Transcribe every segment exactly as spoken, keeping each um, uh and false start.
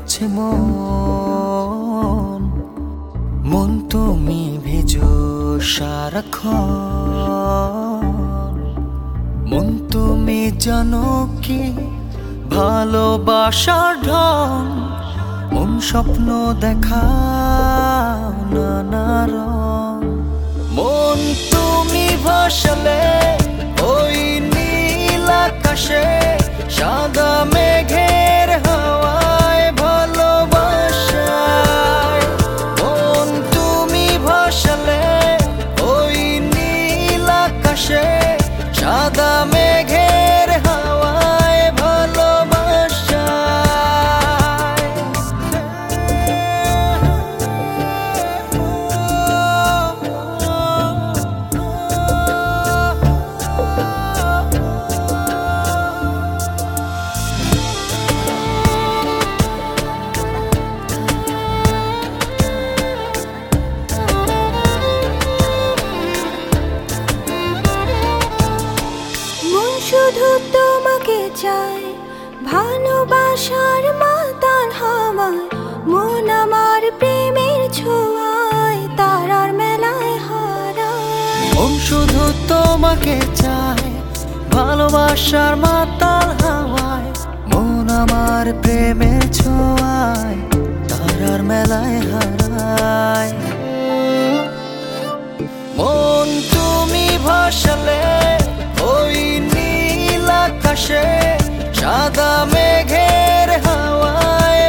আছে মন, মন তুমি ভেজো সারাক্ষণ। মন তুমি জানো কি ভালোবাসার ঢং, মন স্বপ্ন দেখাও নানা রং। মন তুমি ভাসালে ওই নীল আকাশে, সাদা মেঘের হাওয়ায় ভালোবাসায়। মন তুমি ভাসালে ওই নীল আকাশে, সাদা মেঘের হাওয়ায় ভালোবাসায়। শুধু তোমাকে চাই, ভালোবাসার মাতাল হাওয়ায়। মন আমার প্রেমের ছোঁয়ায়, তারার মেলায় হারায়। মন শুধু তোমাকে চায়, ভালোবাসার মাতাল হাওয়ায়। মন আমার প্রেমের ছোঁয়ায়, তারার মেলায় হারায়। মন তুমি ভাসালে ওই নীল আকাশে, সাদা মেঘের হাওয়ায়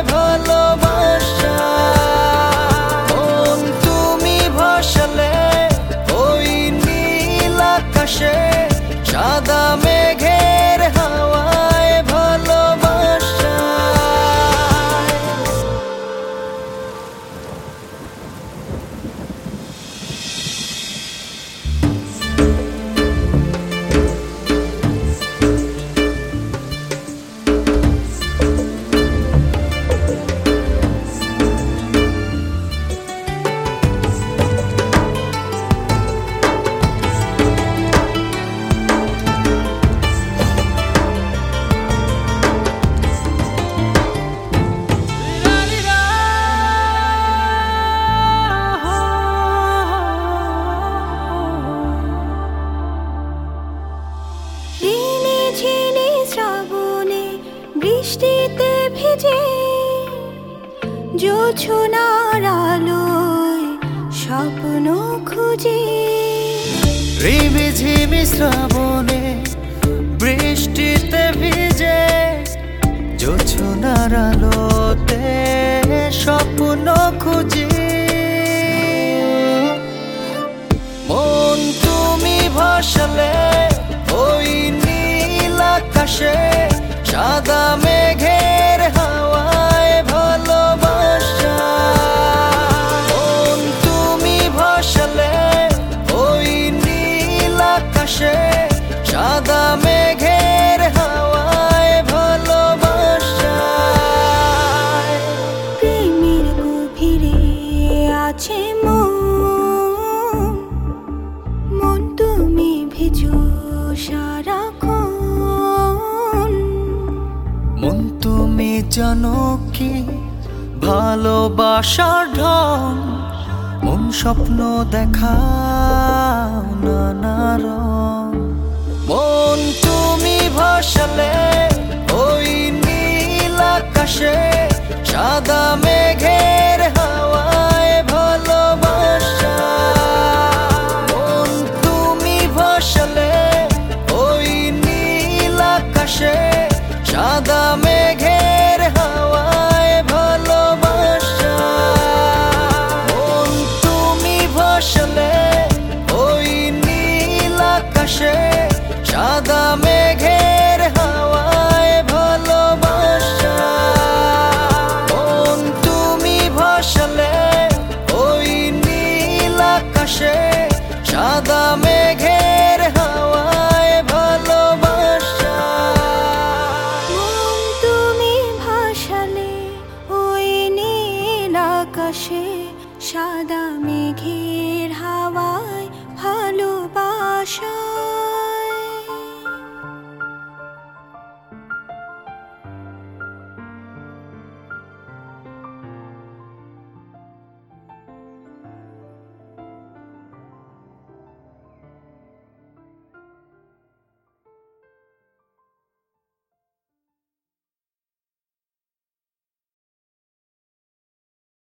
ভালোবাসায়। মন তুমি ভাসালে ওই নীল আকাশে, সাদা মেঘের হাওয়ায় ভালোবাসায়। বৃষ্টিতে ভিজে জোছনার আলোয় স্বপ্ন খুঁজে। রিমিঝিমি শ্রাবণে বৃষ্টিতে ভিজে, জোছনার আলোতে স্বপ্ন খুঁজি। মন তুমি ভাসালে ওই নীল আকাশে, সাদা মেঘের হাওয়ায় ভালোবাসায়। মন তুমি ভাসালে ওই নীল আকাশে, সাদা মেঘের হাওয়ায় ভালোবাসায়। প্রেমের গভীরে আছে মন, মন তুমি ভেজো সারাক্ষণ। মন তুমি জানো কি ভালোবাসার ঢং, মন স্বপ্ন দেখাও নানা রং। মন তুমি ভাসালে ওই নীল আকাশে, সাদা মেঘের হাওয়ায় ভালোবাসায়। মন তুমি ভাসালে ওই নীল আকাশে, সাদা মেঘের হাওয়ায় ভালোবাসায়। মন তুমি ভাসালে ওই নীল আকাশে, সাদা মেঘের হাওয়ায় ভালোবাসায়। মন তুমি ভাসালে ওই নীল আকাশে, সাদা মেঘের